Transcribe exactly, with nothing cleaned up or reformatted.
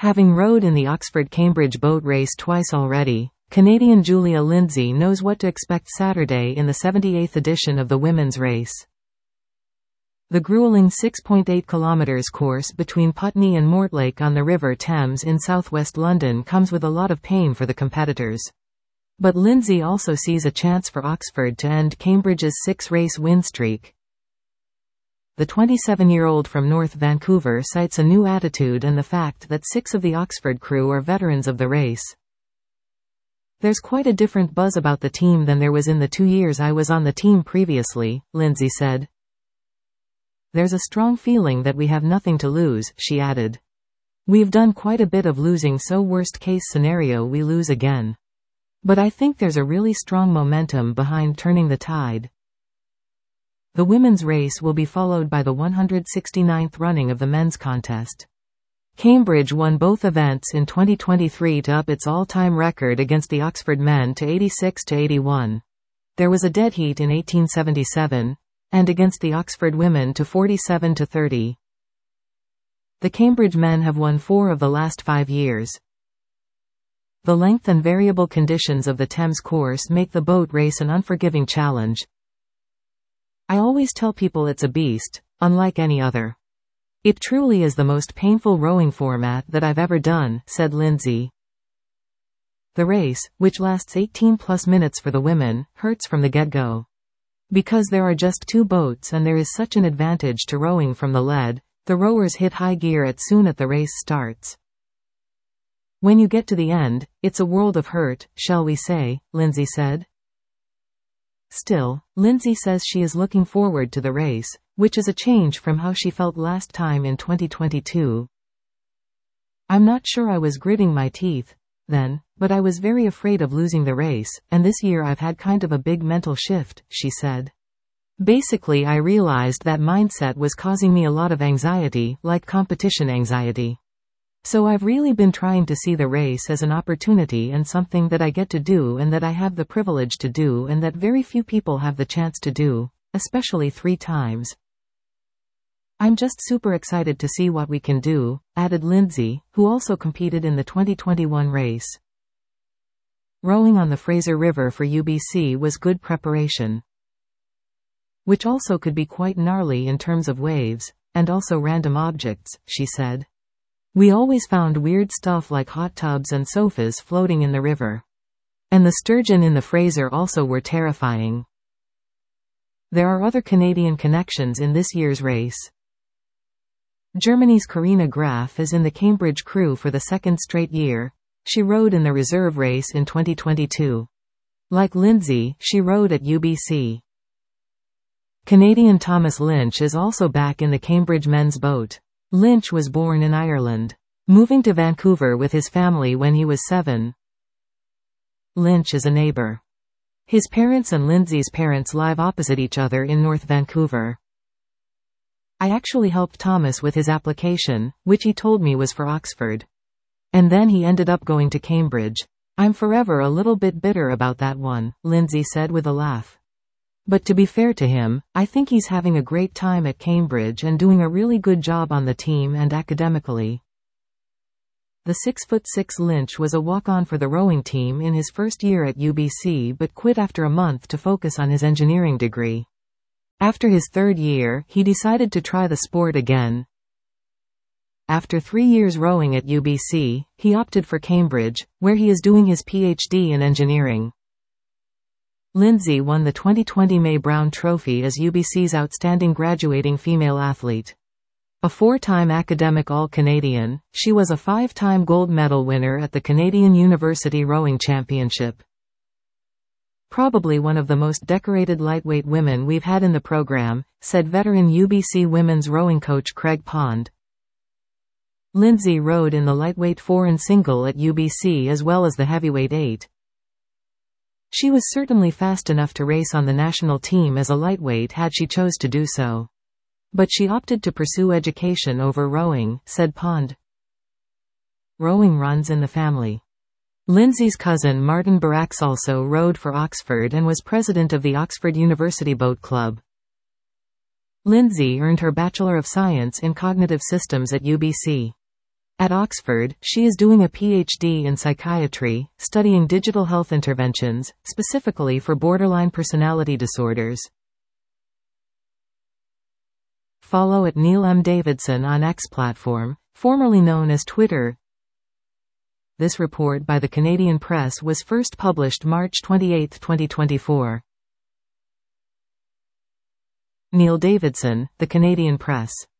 Having rowed in the Oxford-Cambridge boat race twice already, Canadian Julia Lindsay knows what to expect Saturday in the seventy-eighth edition of the women's race. The grueling six point eight kilometres course between Putney and Mortlake on the River Thames in southwest London comes with a lot of pain for the competitors. But Lindsay also sees a chance for Oxford to end Cambridge's six-race win streak. The twenty-seven-year-old from North Vancouver cites a new attitude and the fact that six of the Oxford crew are veterans of the race. "There's quite a different buzz about the team than there was in the two years I was on the team previously," Lindsay said. "There's a strong feeling that we have nothing to lose," she added. "We've done quite a bit of losing, so worst case scenario we lose again. But I think there's a really strong momentum behind turning the tide." The women's race will be followed by the one hundred sixty-ninth running of the men's contest. Cambridge won both events in twenty twenty-three to up its all-time record against the Oxford men to eighty-six to eighty-one. There was a dead heat in eighteen seventy-seven, and against the Oxford women to forty-seven to thirty. The Cambridge men have won four of the last five years. The length and variable conditions of the Thames course make the boat race an unforgiving challenge. "I always tell people it's a beast, unlike any other. It truly is the most painful rowing format that I've ever done," said Lindsay. The race, which lasts eighteen plus minutes for the women, hurts from the get-go. Because there are just two boats and there is such an advantage to rowing from the lead, the rowers hit high gear as soon as the race starts. "When you get to the end, it's a world of hurt, shall we say," Lindsay said. Still, Lindsay says she is looking forward to the race, which is a change from how she felt last time in twenty twenty-two. "I'm not sure I was gritting my teeth then, but I was very afraid of losing the race, and this year I've had kind of a big mental shift," she said. "Basically, I realized that mindset was causing me a lot of anxiety, like competition anxiety. So I've really been trying to see the race as an opportunity and something that I get to do and that I have the privilege to do and that very few people have the chance to do, especially three times. I'm just super excited to see what we can do," added Lindsay, who also competed in the twenty twenty-one race. Rowing on the Fraser River for U B C was good preparation, which also could be quite gnarly in terms of waves, and also random objects, she said. "We always found weird stuff like hot tubs and sofas floating in the river. And the sturgeon in the Fraser also were terrifying." There are other Canadian connections in this year's race. Germany's Karina Graf is in the Cambridge crew for the second straight year. She rowed in the reserve race in twenty twenty-two. Like Lindsay, she rowed at U B C. Canadian Thomas Lynch is also back in the Cambridge men's boat. Lynch was born in Ireland, moving to Vancouver with his family when he was seven. Lynch is a neighbor. His parents and Lindsay's parents live opposite each other in North Vancouver. "I actually helped Thomas with his application, which he told me was for Oxford. And then he ended up going to Cambridge. I'm forever a little bit bitter about that one," Lindsay said with a laugh. "But to be fair to him, I think he's having a great time at Cambridge and doing a really good job on the team and academically." The six foot six Lynch was a walk-on for the rowing team in his first year at U B C but quit after a month to focus on his engineering degree. After his third year, he decided to try the sport again. After three years rowing at U B C, he opted for Cambridge, where he is doing his P H D in engineering. Lindsay won the twenty twenty May Brown Trophy as U B C's outstanding graduating female athlete. A four-time academic All-Canadian, she was a five-time gold medal winner at the Canadian University Rowing Championship. "Probably one of the most decorated lightweight women we've had in the program," said veteran U B C women's rowing coach Craig Pond. Lindsay rowed in the lightweight four and single at U B C as well as the heavyweight eight. She was certainly fast enough to race on the national team as a lightweight had she chose to do so. But she opted to pursue education over rowing, said Pond. Rowing runs in the family. Lindsay's cousin Martin Barax also rowed for Oxford and was president of the Oxford University Boat Club. Lindsay earned her Bachelor of Science in Cognitive Systems at U B C. At Oxford, she is doing a PhD in psychiatry, studying digital health interventions, specifically for borderline personality disorders. Follow at Neil M. Davidson on X platform, formerly known as Twitter. This report by the Canadian Press was first published March twenty-eighth, twenty twenty-four. Neil Davidson, The Canadian Press.